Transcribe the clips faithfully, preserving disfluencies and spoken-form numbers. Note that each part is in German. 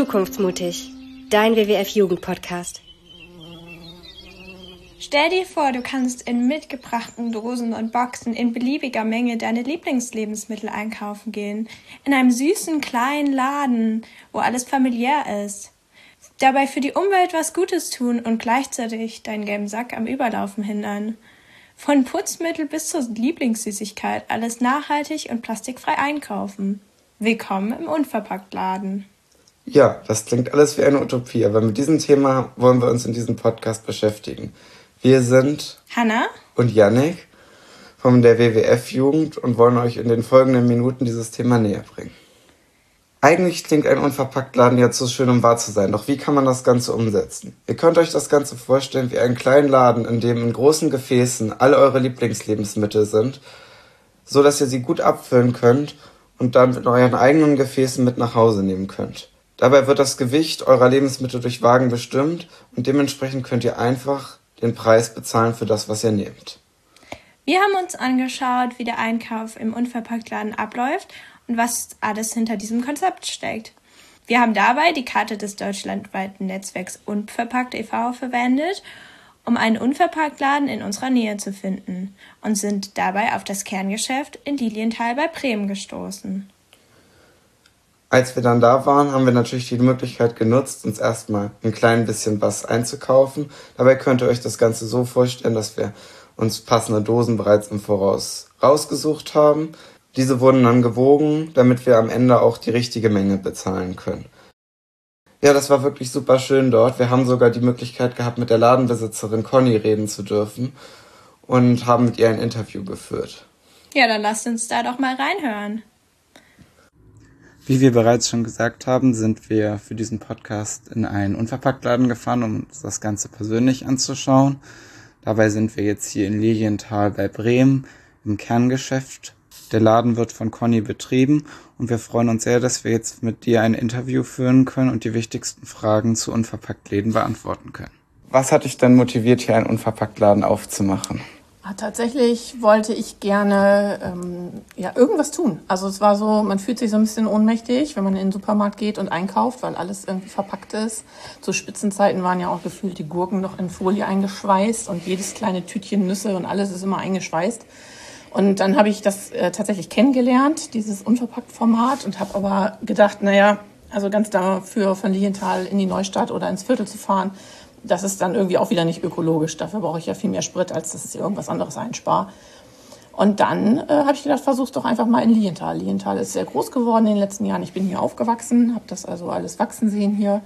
Zukunftsmutig, dein W W F-Jugend-Podcast. Stell dir vor, du kannst in mitgebrachten Dosen und Boxen in beliebiger Menge deine Lieblingslebensmittel einkaufen gehen. In einem süßen kleinen Laden, wo alles familiär ist. Dabei für die Umwelt was Gutes tun und gleichzeitig deinen gelben Sack am Überlaufen hindern. Von Putzmittel bis zur Lieblingssüßigkeit, alles nachhaltig und plastikfrei einkaufen. Willkommen im Unverpacktladen. Ja, das klingt alles wie eine Utopie, aber mit diesem Thema wollen wir uns in diesem Podcast beschäftigen. Wir sind Hanna und Yannick von der W W F-Jugend und wollen euch in den folgenden Minuten dieses Thema näher bringen. Eigentlich klingt ein Unverpacktladen ja zu schön, um wahr zu sein, doch wie kann man das Ganze umsetzen? Ihr könnt euch das Ganze vorstellen wie einen kleinen Laden, in dem in großen Gefäßen alle eure Lieblingslebensmittel sind, so dass ihr sie gut abfüllen könnt und dann mit euren eigenen Gefäßen mit nach Hause nehmen könnt. Dabei wird das Gewicht eurer Lebensmittel durch Wagen bestimmt und dementsprechend könnt ihr einfach den Preis bezahlen für das, was ihr nehmt. Wir haben uns angeschaut, wie der Einkauf im Unverpacktladen abläuft und was alles hinter diesem Konzept steckt. Wir haben dabei die Karte des deutschlandweiten Netzwerks Unverpackt e V verwendet, um einen Unverpacktladen in unserer Nähe zu finden und sind dabei auf das Kerngeschäft in Lilienthal bei Bremen gestoßen. Als wir dann da waren, haben wir natürlich die Möglichkeit genutzt, uns erstmal ein klein bisschen was einzukaufen. Dabei könnt ihr euch das Ganze so vorstellen, dass wir uns passende Dosen bereits im Voraus rausgesucht haben. Diese wurden dann gewogen, damit wir am Ende auch die richtige Menge bezahlen können. Ja, das war wirklich super schön dort. Wir haben sogar die Möglichkeit gehabt, mit der Ladenbesitzerin Conny reden zu dürfen und haben mit ihr ein Interview geführt. Ja, dann lasst uns da doch mal reinhören. Wie wir bereits schon gesagt haben, sind wir für diesen Podcast in einen Unverpacktladen gefahren, um uns das Ganze persönlich anzuschauen. Dabei sind wir jetzt hier in Lilienthal bei Bremen im Kerngeschäft. Der Laden wird von Conny betrieben und wir freuen uns sehr, dass wir jetzt mit dir ein Interview führen können und die wichtigsten Fragen zu Unverpacktläden beantworten können. Was hat dich denn motiviert, hier einen Unverpacktladen aufzumachen? Ah, tatsächlich wollte ich gerne ähm, ja irgendwas tun. Also es war so, man fühlt sich so ein bisschen ohnmächtig, wenn man in den Supermarkt geht und einkauft, weil alles irgendwie verpackt ist. Zu Spitzenzeiten waren ja auch gefühlt die Gurken noch in Folie eingeschweißt und jedes kleine Tütchen Nüsse und alles ist immer eingeschweißt. Und dann habe ich das äh, tatsächlich kennengelernt, dieses Unverpackt-Format, und habe aber gedacht, naja, also ganz dafür von Lilienthal in die Neustadt oder ins Viertel zu fahren, das ist dann irgendwie auch wieder nicht ökologisch. Dafür brauche ich ja viel mehr Sprit, als dass ich irgendwas anderes einspare. Und dann äh, habe ich gedacht, versuch's doch einfach mal in Lilienthal. Lilienthal ist sehr groß geworden in den letzten Jahren. Ich bin hier aufgewachsen, habe das also alles wachsen sehen hier.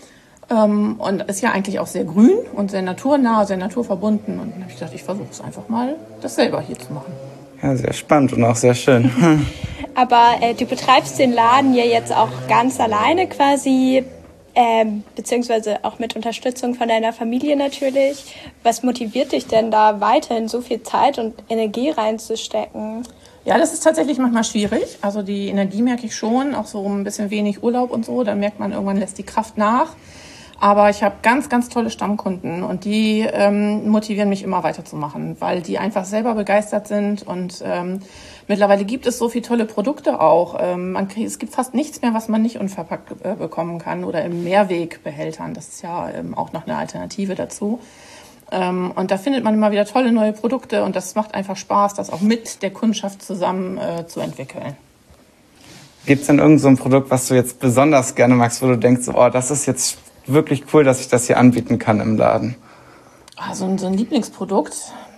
Ähm, und ist ja eigentlich auch sehr grün und sehr naturnah, sehr naturverbunden. Und dann habe ich gedacht, ich versuche es einfach mal, das selber hier zu machen. Ja, sehr spannend und auch sehr schön. Aber äh, du betreibst den Laden ja jetzt auch ganz alleine quasi, ähm, beziehungsweise auch mit Unterstützung von deiner Familie natürlich. Was motiviert dich denn da weiterhin so viel Zeit und Energie reinzustecken? Ja, das ist tatsächlich manchmal schwierig. Also die Energie merke ich schon, auch so ein bisschen wenig Urlaub und so. Dann merkt man, irgendwann lässt die Kraft nach. Aber ich habe ganz, ganz tolle Stammkunden und die ähm, motivieren mich immer weiterzumachen, weil die einfach selber begeistert sind und ähm, mittlerweile gibt es so viele tolle Produkte auch. Ähm, man kriegt, es gibt fast nichts mehr, was man nicht unverpackt äh, bekommen kann oder im Mehrwegbehältern. Das ist ja ähm, auch noch eine Alternative dazu. Ähm, und da findet man immer wieder tolle neue Produkte und das macht einfach Spaß, das auch mit der Kundschaft zusammen äh, zu entwickeln. Gibt es denn irgend so ein Produkt, was du jetzt besonders gerne magst, wo du denkst, oh, das ist jetzt wirklich cool, dass ich das hier anbieten kann im Laden? Also so ein Lieblingsprodukt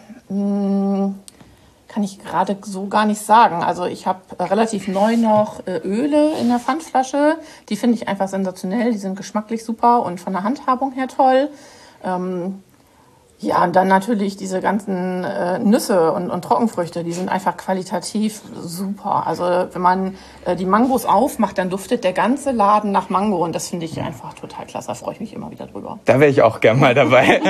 mh, kann ich gerade so gar nicht sagen. Also ich habe relativ neu noch äh, Öle in der Pfandflasche. Die finde ich einfach sensationell. Die sind geschmacklich super und von der Handhabung her toll. Ähm, ja, und dann natürlich diese ganzen äh, Nüsse und, und Trockenfrüchte, die sind einfach qualitativ super. Also wenn man äh, die Mangos aufmacht, dann duftet der ganze Laden nach Mango und das finde ich einfach total klasse. Da freue ich mich immer wieder drüber. Da wäre ich auch gern mal dabei.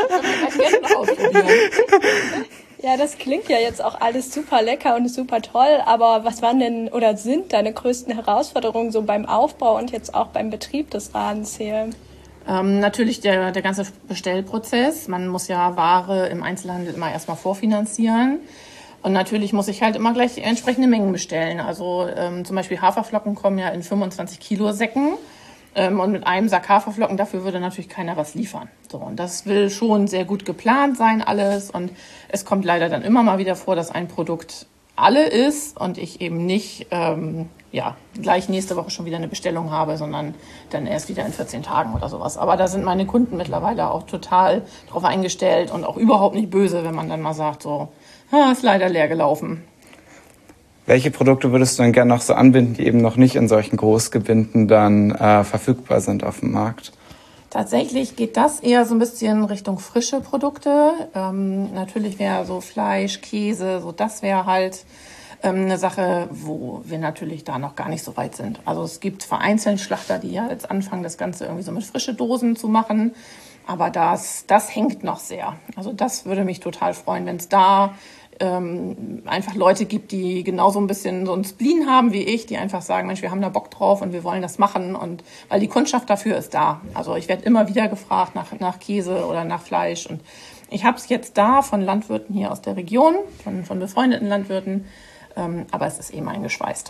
Ja, das klingt ja jetzt auch alles super lecker und super toll, aber was waren denn oder sind deine größten Herausforderungen so beim Aufbau und jetzt auch beim Betrieb des Ladens hier? Ähm, natürlich der, der ganze Bestellprozess. Man muss ja Ware im Einzelhandel immer erstmal vorfinanzieren. Und natürlich muss ich halt immer gleich entsprechende Mengen bestellen. Also ähm, zum Beispiel Haferflocken kommen ja in fünfundzwanzig Kilo Säcken. ähm, und mit einem Sack Haferflocken, dafür würde natürlich keiner was liefern. So, und das will schon sehr gut geplant sein alles und es kommt leider dann immer mal wieder vor, dass ein Produkt alle ist und ich eben nicht ähm, ja, gleich nächste Woche schon wieder eine Bestellung habe, sondern dann erst wieder in vierzehn Tagen oder sowas. Aber da sind meine Kunden mittlerweile auch total drauf eingestellt und auch überhaupt nicht böse, wenn man dann mal sagt, so, ah, ist leider leer gelaufen. Welche Produkte würdest du denn gerne noch so anbinden, die eben noch nicht in solchen Großgebinden dann äh, verfügbar sind auf dem Markt? Tatsächlich geht das eher so ein bisschen Richtung frische Produkte. Ähm, natürlich wäre so Fleisch, Käse, so das wäre halt ähm, eine Sache, wo wir natürlich da noch gar nicht so weit sind. Also es gibt vereinzelt Schlachter, die ja jetzt anfangen, das Ganze irgendwie so mit frischen Dosen zu machen. Aber das, das hängt noch sehr. Also das würde mich total freuen, wenn es da ähm, einfach Leute gibt, die genauso ein bisschen so ein Spleen haben wie ich, die einfach sagen, Mensch, wir haben da Bock drauf und wir wollen das machen. Und weil die Kundschaft dafür ist da. Also ich werde immer wieder gefragt nach, nach Käse oder nach Fleisch. Und ich habe es jetzt da von Landwirten hier aus der Region, von, von befreundeten Landwirten, ähm, aber es ist eben eingeschweißt.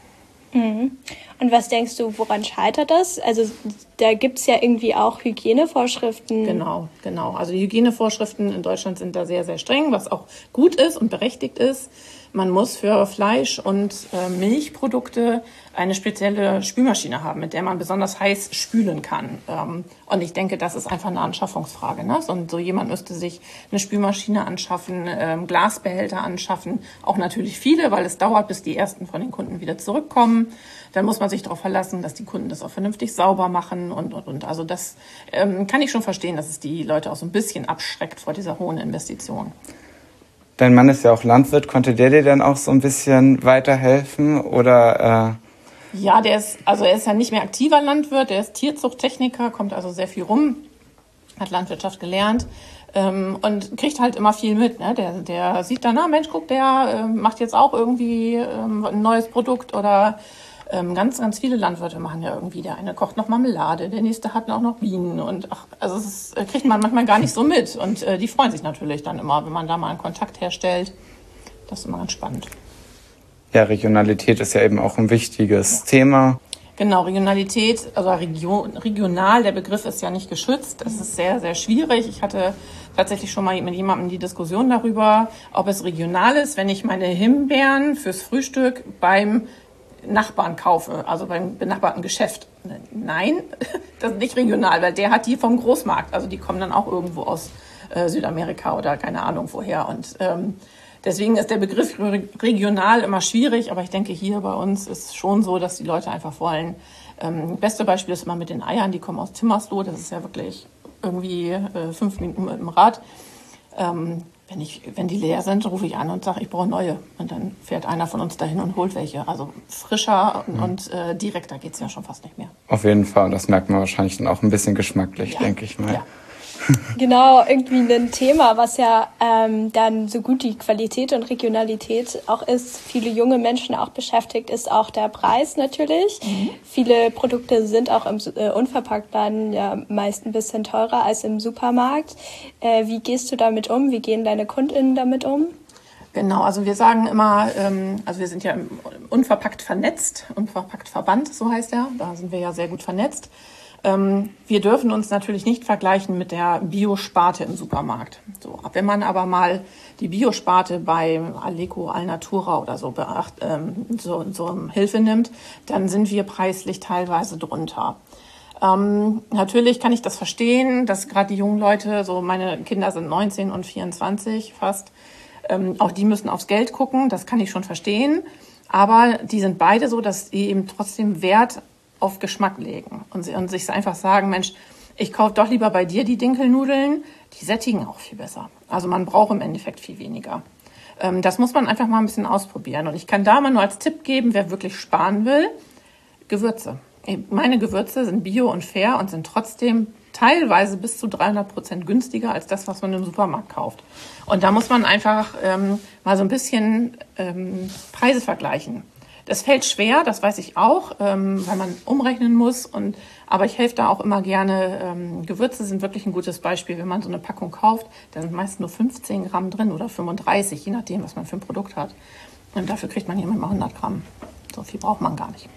Und was denkst du, woran scheitert das? Also da gibt es ja irgendwie auch Hygienevorschriften. Genau, genau. Also die Hygienevorschriften in Deutschland sind da sehr, sehr streng, was auch gut ist und berechtigt ist. Man muss für Fleisch- und äh, Milchprodukte eine spezielle Spülmaschine haben, mit der man besonders heiß spülen kann. Ähm, und ich denke, das ist einfach eine Anschaffungsfrage. Ne? Und so jemand müsste sich eine Spülmaschine anschaffen, ähm, Glasbehälter anschaffen. Auch natürlich viele, weil es dauert, bis die ersten von den Kunden wieder zurückkommen. Dann muss man sich darauf verlassen, dass die Kunden das auch vernünftig sauber machen. Und, und, und. Also das ähm, kann ich schon verstehen, dass es die Leute auch so ein bisschen abschreckt vor dieser hohen Investition. Dein Mann ist ja auch Landwirt. Konnte der dir dann auch so ein bisschen weiterhelfen? Oder, äh ja, der ist, also er ist ja nicht mehr aktiver Landwirt, der ist Tierzuchttechniker, kommt also sehr viel rum, hat Landwirtschaft gelernt ähm, und kriegt halt immer viel mit. Ne? Der, der sieht dann, na Mensch, guck, der äh, macht jetzt auch irgendwie ähm, ein neues Produkt oder ähm, ganz, ganz viele Landwirte machen ja irgendwie, der eine kocht noch Marmelade, der nächste hat auch noch Bienen und ach, also es ist, äh, kriegt man manchmal gar nicht so mit und äh, die freuen sich natürlich dann immer, wenn man da mal einen Kontakt herstellt. Das ist immer ganz spannend. Ja, Regionalität ist ja eben auch ein wichtiges ja. Thema. Genau, Regionalität, also Region, regional, der Begriff ist ja nicht geschützt. Das ist sehr, sehr schwierig. Ich hatte tatsächlich schon mal mit jemandem die Diskussion darüber, ob es regional ist, wenn ich meine Himbeeren fürs Frühstück beim Nachbarn kaufe, also beim benachbarten Geschäft. Nein, das ist nicht regional, weil der hat die vom Großmarkt. Also die kommen dann auch irgendwo aus äh, Südamerika oder keine Ahnung woher. Und ähm, deswegen ist der Begriff regional immer schwierig. Aber ich denke, hier bei uns ist schon so, dass die Leute einfach wollen. Ähm, beste Beispiel ist immer mit den Eiern. Die kommen aus Timmersloh. Das ist ja wirklich irgendwie äh, fünf Minuten mit dem Rad. Ähm, Wenn, ich, wenn die leer sind, rufe ich an und sage, ich brauche neue. Und dann fährt einer von uns dahin und holt welche. Also frischer und, mhm. und äh, direkter geht es ja schon fast nicht mehr. Auf jeden Fall. Das merkt man wahrscheinlich dann auch ein bisschen geschmacklich, ja. denke ich mal. Ja. Genau, irgendwie ein Thema, was ja ähm, dann so gut die Qualität und Regionalität auch ist, viele junge Menschen auch beschäftigt, ist auch der Preis natürlich. Mhm. Viele Produkte sind auch im äh, Unverpacktladen ja meist ein bisschen teurer als im Supermarkt. Äh, wie gehst du damit um? Wie gehen deine KundInnen damit um? Genau, also wir sagen immer, ähm, also wir sind ja unverpackt vernetzt, unverpackt Verband, so heißt er, da sind wir ja sehr gut vernetzt. Wir dürfen uns natürlich nicht vergleichen mit der Biosparte im Supermarkt. So, wenn man aber mal die Biosparte bei Aleko, Alnatura oder so, beacht, ähm, so, so Hilfe nimmt, dann sind wir preislich teilweise drunter. Ähm, natürlich kann ich das verstehen, dass gerade die jungen Leute, so meine Kinder sind neunzehn und vierundzwanzig fast, ähm, auch die müssen aufs Geld gucken, das kann ich schon verstehen. Aber die sind beide so, dass die eben trotzdem Wert auf Geschmack legen und, und sich einfach sagen, Mensch, ich kaufe doch lieber bei dir die Dinkelnudeln, die sättigen auch viel besser. Also man braucht im Endeffekt viel weniger. Ähm, das muss man einfach mal ein bisschen ausprobieren. Und ich kann da mal nur als Tipp geben, wer wirklich sparen will, Gewürze. Meine Gewürze sind bio und fair und sind trotzdem teilweise bis zu dreihundert Prozent günstiger als das, was man im Supermarkt kauft. Und da muss man einfach ähm, mal so ein bisschen ähm, Preise vergleichen. Das fällt schwer, das weiß ich auch, ähm, weil man umrechnen muss. Und, aber ich helfe da auch immer gerne. Ähm, Gewürze sind wirklich ein gutes Beispiel. Wenn man so eine Packung kauft, da sind meist nur fünfzehn Gramm drin oder fünfunddreißig, je nachdem, was man für ein Produkt hat. Und dafür kriegt man hier mal hundert Gramm. So viel braucht man gar nicht.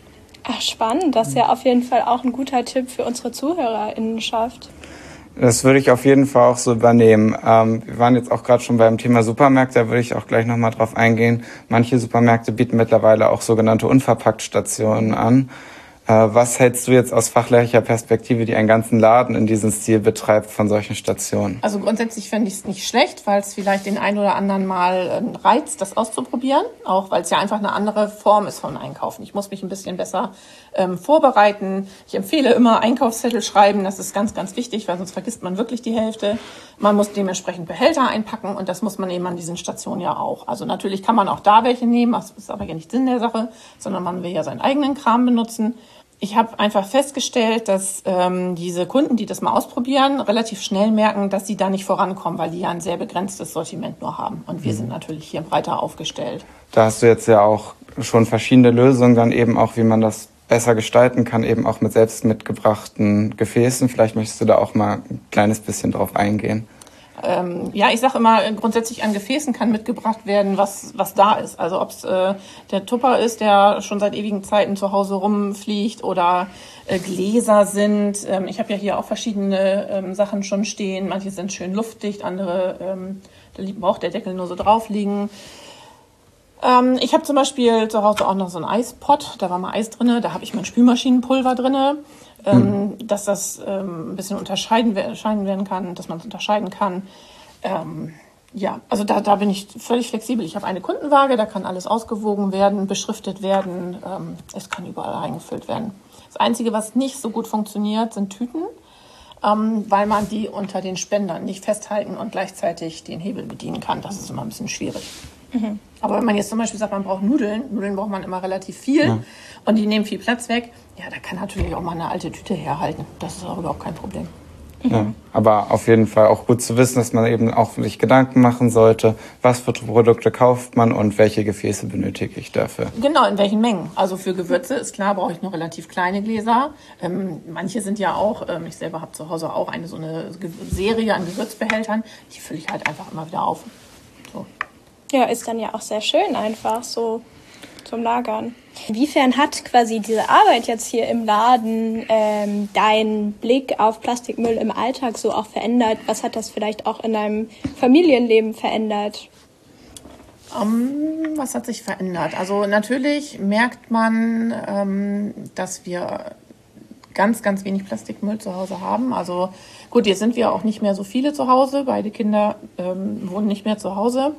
Ach, spannend. Das ist ja auf jeden Fall auch ein guter Tipp für unsere ZuhörerInnenschaft. Das würde ich auf jeden Fall auch so übernehmen. Ähm, wir waren jetzt auch gerade schon beim Thema Supermärkte, da würde ich auch gleich nochmal drauf eingehen. Manche Supermärkte bieten mittlerweile auch sogenannte Unverpacktstationen an. Äh, was hältst du jetzt aus fachlicher Perspektive, die einen ganzen Laden in diesem Stil betreibt, von solchen Stationen? Also grundsätzlich fände ich es nicht schlecht, weil es vielleicht den einen oder anderen mal ähm, reizt, das auszuprobieren. Auch weil es ja einfach eine andere Form ist von Einkaufen. Ich muss mich ein bisschen besser ähm, vorbereiten. Ich empfehle immer Einkaufszettel schreiben. Das ist ganz, ganz wichtig, weil sonst vergisst man wirklich die Hälfte. Man muss dementsprechend Behälter einpacken und das muss man eben an diesen Stationen ja auch. Also natürlich kann man auch da welche nehmen, das ist aber ja nicht Sinn der Sache, sondern man will ja seinen eigenen Kram benutzen. Ich habe einfach festgestellt, dass ähm, diese Kunden, die das mal ausprobieren, relativ schnell merken, dass sie da nicht vorankommen, weil die ja ein sehr begrenztes Sortiment nur haben. Und wir sind natürlich hier breiter aufgestellt. Da hast du jetzt ja auch schon verschiedene Lösungen, dann eben auch, wie man das besser gestalten kann, eben auch mit selbst mitgebrachten Gefäßen. Vielleicht möchtest du da auch mal ein kleines bisschen drauf eingehen. Ähm, ja, ich sage immer, grundsätzlich an Gefäßen kann mitgebracht werden, was was da ist. Also ob es äh, der Tupper ist, der schon seit ewigen Zeiten zu Hause rumfliegt, oder äh, Gläser sind. Ähm, ich habe ja hier auch verschiedene ähm, Sachen schon stehen. Manche sind schön luftdicht, andere, ähm, da braucht der Deckel nur so drauf liegen. Ähm, ich habe zum Beispiel zu Hause auch noch so einen Eispot, da war mal Eis drinne, da habe ich mein Spülmaschinenpulver drinne. Ähm, hm. Dass das ähm, ein bisschen unterscheiden, unterscheiden werden kann, dass man es unterscheiden kann. Ähm, ja, also da, da bin ich völlig flexibel. Ich habe eine Kundenwaage, da kann alles ausgewogen werden, beschriftet werden. Ähm, es kann überall eingefüllt werden. Das Einzige, was nicht so gut funktioniert, sind Tüten, ähm, weil man die unter den Spendern nicht festhalten und gleichzeitig den Hebel bedienen kann. Das ist immer ein bisschen schwierig. Mhm. Aber wenn man jetzt zum Beispiel sagt, man braucht Nudeln, Nudeln braucht man immer relativ viel, ja, und die nehmen viel Platz weg, ja, da kann natürlich auch mal eine alte Tüte herhalten. Das ist auch überhaupt kein Problem. Ja, aber auf jeden Fall auch gut zu wissen, dass man eben auch sich Gedanken machen sollte, was für Produkte kauft man und welche Gefäße benötige ich dafür. Genau, in welchen Mengen. Also für Gewürze ist klar, brauche ich nur relativ kleine Gläser. Ähm, manche sind ja auch, ähm, ich selber habe zu Hause auch eine so eine Serie an Gewürzbehältern, die fülle ich halt einfach immer wieder auf. So. Ja, ist dann ja auch sehr schön einfach so zum Lagern. Inwiefern hat quasi diese Arbeit jetzt hier im Laden ähm, deinen Blick auf Plastikmüll im Alltag so auch verändert? Was hat das vielleicht auch in deinem Familienleben verändert? Um, was hat sich verändert? Also natürlich merkt man, ähm, dass wir ganz, ganz wenig Plastikmüll zu Hause haben. Also gut, jetzt sind wir auch nicht mehr so viele zu Hause. Beide Kinder ähm, wohnen nicht mehr zu Hause.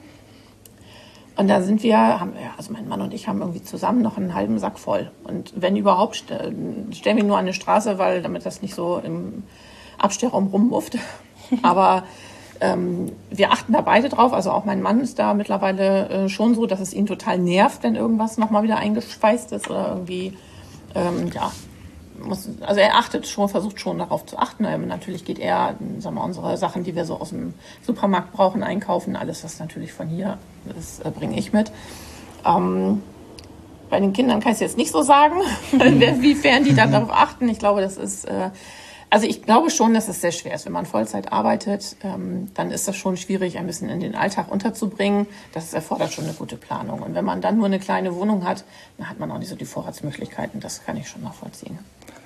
Und da sind wir, haben wir, also mein Mann und ich haben irgendwie zusammen noch einen halben Sack voll. Und wenn überhaupt, stellen wir ihn nur an die Straße, weil damit das nicht so im Abstellraum rummufft. Aber ähm, wir achten da beide drauf. Also auch mein Mann ist da mittlerweile äh, schon so, dass es ihn total nervt, wenn irgendwas nochmal wieder eingeschweißt ist oder irgendwie, ähm, ja, muss, also er achtet schon, versucht schon darauf zu achten. Ähm, natürlich geht er, sagen wir, unsere Sachen, die wir so aus dem Supermarkt brauchen, einkaufen. Alles, was natürlich von hier ist, äh, bringe ich mit. Ähm, bei den Kindern kann ich es jetzt nicht so sagen, wiefern die dann darauf achten. Ich glaube, das ist, äh, also ich glaube schon, dass es sehr schwer ist. Wenn man Vollzeit arbeitet, ähm, dann ist das schon schwierig, ein bisschen in den Alltag unterzubringen. Das erfordert schon eine gute Planung. Und wenn man dann nur eine kleine Wohnung hat, dann hat man auch nicht so die Vorratsmöglichkeiten. Das kann ich schon nachvollziehen.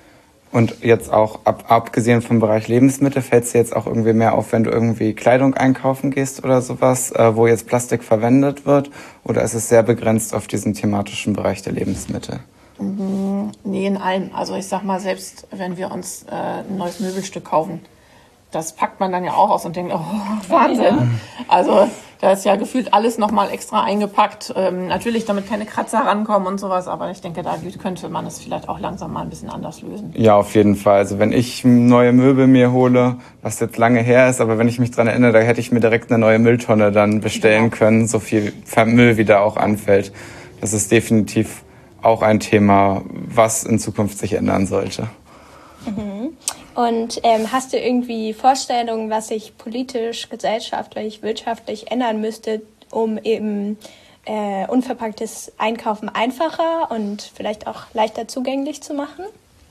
Und jetzt auch, ab, abgesehen vom Bereich Lebensmittel, fällt es dir jetzt auch irgendwie mehr auf, wenn du irgendwie Kleidung einkaufen gehst oder sowas, äh, wo jetzt Plastik verwendet wird? Oder ist es sehr begrenzt auf diesen thematischen Bereich der Lebensmittel? Mhm, nee, in allem. Also ich sag mal, selbst wenn wir uns äh, ein neues Möbelstück kaufen, das packt man dann ja auch aus und denkt, oh, Wahnsinn. Also da ist ja gefühlt alles nochmal extra eingepackt. Ähm, natürlich, damit keine Kratzer rankommen und sowas, aber ich denke, da könnte man es vielleicht auch langsam mal ein bisschen anders lösen. Ja, auf jeden Fall. Also wenn ich neue Möbel mir hole, was jetzt lange her ist, aber wenn ich mich dran erinnere, da hätte ich mir direkt eine neue Mülltonne dann bestellen genau. können, so viel Müll wieder auch anfällt. Das ist definitiv auch ein Thema, was in Zukunft sich ändern sollte. Mhm. Und ähm, hast du irgendwie Vorstellungen, was sich politisch, gesellschaftlich, wirtschaftlich ändern müsste, um eben äh, unverpacktes Einkaufen einfacher und vielleicht auch leichter zugänglich zu machen?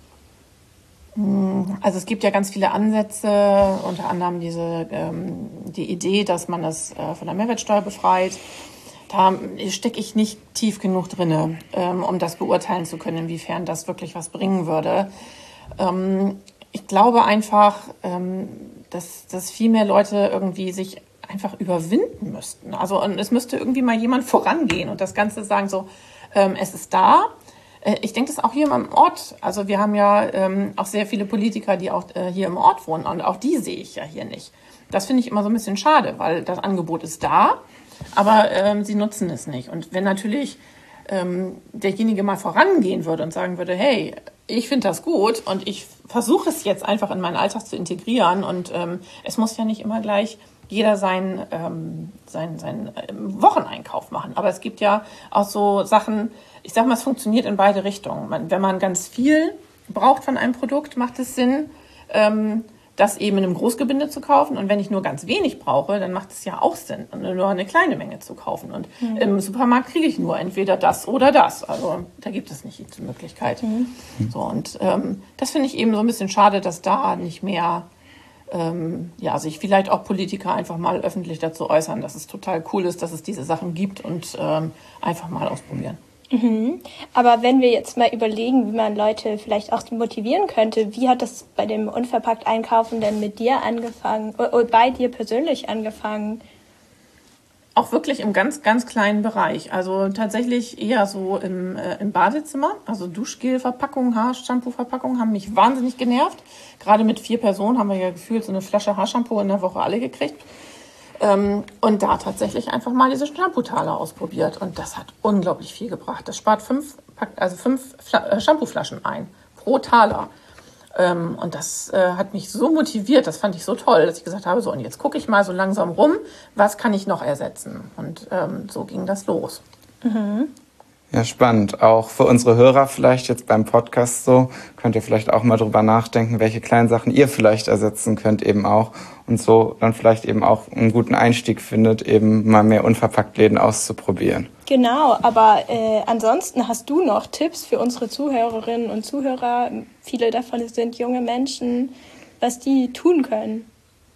Also es gibt ja ganz viele Ansätze, unter anderem diese ähm, die Idee, dass man das äh, von der Mehrwertsteuer befreit. Da stecke ich nicht tief genug drin, ähm, um das beurteilen zu können, inwiefern das wirklich was bringen würde. Ähm, ich glaube einfach, ähm, dass, dass viel mehr Leute irgendwie sich einfach überwinden müssten. Also und es müsste irgendwie mal jemand vorangehen und das Ganze sagen so, ähm, es ist da. Äh, ich denke das auch hier im Ort. Also wir haben ja ähm, auch sehr viele Politiker, die auch äh, hier im Ort wohnen und auch die sehe ich ja hier nicht. Das finde ich immer so ein bisschen schade, weil das Angebot ist da, aber ähm, sie nutzen es nicht. Und wenn natürlich ähm, derjenige mal vorangehen würde und sagen würde, hey, ich finde das gut und ich versuche es jetzt einfach in meinen Alltag zu integrieren und ähm, es muss ja nicht immer gleich jeder seinen ähm, sein, sein, ähm, Wocheneinkauf machen. Aber es gibt ja auch so Sachen, ich sag mal, es funktioniert in beide Richtungen. Man, wenn man ganz viel braucht von einem Produkt, macht es Sinn, ähm, das eben in einem Großgebinde zu kaufen. Und wenn ich nur ganz wenig brauche, dann macht es ja auch Sinn, nur eine kleine Menge zu kaufen. Und mhm. im Supermarkt kriege ich nur entweder das oder das. Also da gibt es nicht die Möglichkeit. Mhm. So, und ähm, das finde ich eben so ein bisschen schade, dass da nicht mehr ähm, ja, sich vielleicht auch Politiker einfach mal öffentlich dazu äußern, dass es total cool ist, dass es diese Sachen gibt und ähm, einfach mal ausprobieren. Mhm. Aber wenn wir jetzt mal überlegen, wie man Leute vielleicht auch motivieren könnte, wie hat das bei dem Unverpackt-Einkaufen denn mit dir angefangen, oder bei dir persönlich angefangen? Auch wirklich im ganz, ganz kleinen Bereich. Also tatsächlich eher so im, äh, im Badezimmer. Also Duschgel-Verpackungen, Haarshampoo-Verpackungen haben mich wahnsinnig genervt. Gerade mit vier Personen haben wir ja gefühlt so eine Flasche Haarshampoo in der Woche alle gekriegt. Ähm, und da tatsächlich einfach mal diese Shampoo-Taler ausprobiert. Und das hat unglaublich viel gebracht. Das spart fünf, also fünf Fla- äh, Shampoo-Flaschen ein pro Taler. Ähm, und das äh, hat mich so motiviert, das fand ich so toll, dass ich gesagt habe, so und jetzt gucke ich mal so langsam rum, was kann ich noch ersetzen? Und ähm, so ging das los. Mhm. Ja, spannend. Auch für unsere Hörer vielleicht jetzt beim Podcast so, könnt ihr vielleicht auch mal drüber nachdenken, welche kleinen Sachen ihr vielleicht ersetzen könnt eben auch und so dann vielleicht eben auch einen guten Einstieg findet, eben mal mehr Unverpacktläden auszuprobieren. Genau, aber äh, ansonsten hast du noch Tipps für unsere Zuhörerinnen und Zuhörer, viele davon sind junge Menschen, was die tun können?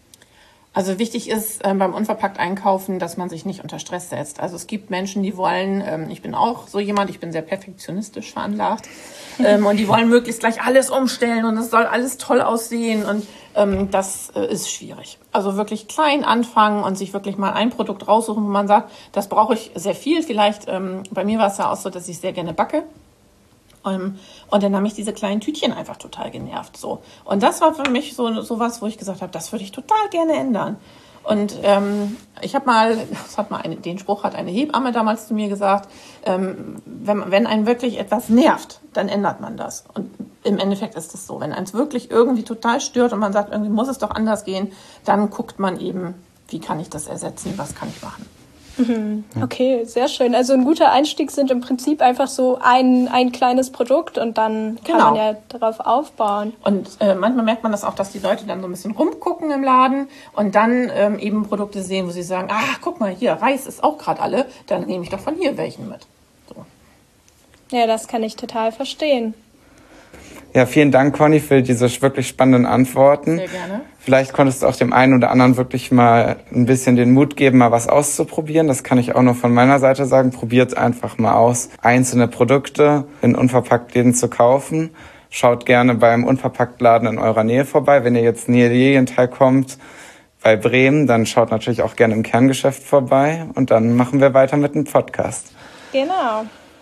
Also wichtig ist ähm, beim Unverpackt-Einkaufen, dass man sich nicht unter Stress setzt. Also es gibt Menschen, die wollen, ähm, ich bin auch so jemand, ich bin sehr perfektionistisch veranlagt, ähm, und die wollen möglichst gleich alles umstellen und es soll alles toll aussehen und ähm, das äh, ist schwierig. Also wirklich klein anfangen und sich wirklich mal ein Produkt raussuchen, wo man sagt, das brauche ich sehr viel. Vielleicht, ähm, bei mir war es ja auch so, dass ich sehr gerne backe. Um, und dann haben mich diese kleinen Tütchen einfach total genervt. So. Und das war für mich so, so was, wo ich gesagt habe, das würde ich total gerne ändern. Und ähm, ich habe mal, das hat mal eine, den Spruch hat eine Hebamme damals zu mir gesagt, ähm, wenn, wenn einen wirklich etwas nervt, dann ändert man das. Und im Endeffekt ist es so, wenn eins wirklich irgendwie total stört und man sagt, irgendwie muss es doch anders gehen, dann guckt man eben, wie kann ich das ersetzen, was kann ich machen. Mhm. Okay, sehr schön. Also ein guter Einstieg sind im Prinzip einfach so ein, ein kleines Produkt und dann kann genau. man ja darauf aufbauen. Und äh, manchmal merkt man das auch, dass die Leute dann so ein bisschen rumgucken im Laden und dann ähm, eben Produkte sehen, wo sie sagen, ach, guck mal, hier, Reis ist auch gerade alle, dann nehme ich doch von hier welchen mit. So. Ja, das kann ich total verstehen. Ja, vielen Dank, Conny, für diese wirklich spannenden Antworten. Sehr gerne. Vielleicht konntest du auch dem einen oder anderen wirklich mal ein bisschen den Mut geben, mal was auszuprobieren. Das kann ich auch nur von meiner Seite sagen. Probiert einfach mal aus, einzelne Produkte in Unverpacktläden zu kaufen. Schaut gerne beim Unverpacktladen in eurer Nähe vorbei. Wenn ihr jetzt nähe Lilienthal kommt, bei Bremen, dann schaut natürlich auch gerne im Kerngeschäft vorbei. Und dann machen wir weiter mit dem Podcast. Genau.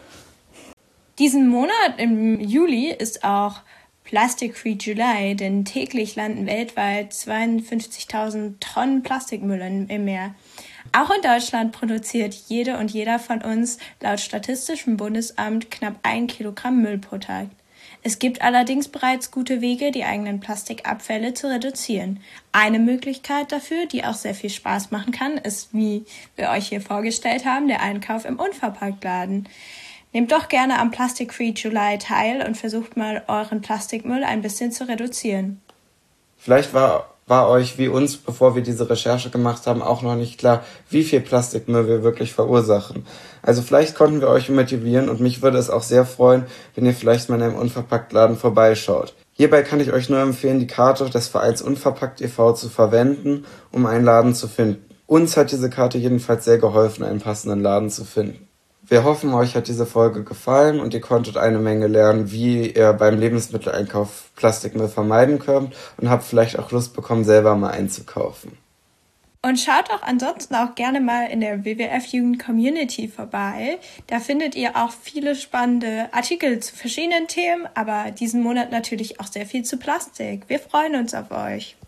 Diesen Monat im Juli ist auch Plastic Free July, denn täglich landen weltweit zweiundfünfzigtausend Tonnen Plastikmüll im Meer. Auch in Deutschland produziert jede und jeder von uns laut Statistischem Bundesamt knapp ein Kilogramm Müll pro Tag. Es gibt allerdings bereits gute Wege, die eigenen Plastikabfälle zu reduzieren. Eine Möglichkeit dafür, die auch sehr viel Spaß machen kann, ist, wie wir euch hier vorgestellt haben, der Einkauf im Unverpacktladen. Nehmt doch gerne am Plastic Free July teil und versucht mal, euren Plastikmüll ein bisschen zu reduzieren. Vielleicht war, war euch wie uns, bevor wir diese Recherche gemacht haben, auch noch nicht klar, wie viel Plastikmüll wir wirklich verursachen. Also vielleicht konnten wir euch motivieren und mich würde es auch sehr freuen, wenn ihr vielleicht mal in einem Unverpacktladen vorbeischaut. Hierbei kann ich euch nur empfehlen, die Karte des Vereins Unverpackt e V zu verwenden, um einen Laden zu finden. Uns hat diese Karte jedenfalls sehr geholfen, einen passenden Laden zu finden. Wir hoffen, euch hat diese Folge gefallen und ihr konntet eine Menge lernen, wie ihr beim Lebensmitteleinkauf Plastikmüll vermeiden könnt und habt vielleicht auch Lust bekommen, selber mal einzukaufen. Und schaut auch ansonsten auch gerne mal in der W W F-Jugend-Community vorbei. Da findet ihr auch viele spannende Artikel zu verschiedenen Themen, aber diesen Monat natürlich auch sehr viel zu Plastik. Wir freuen uns auf euch.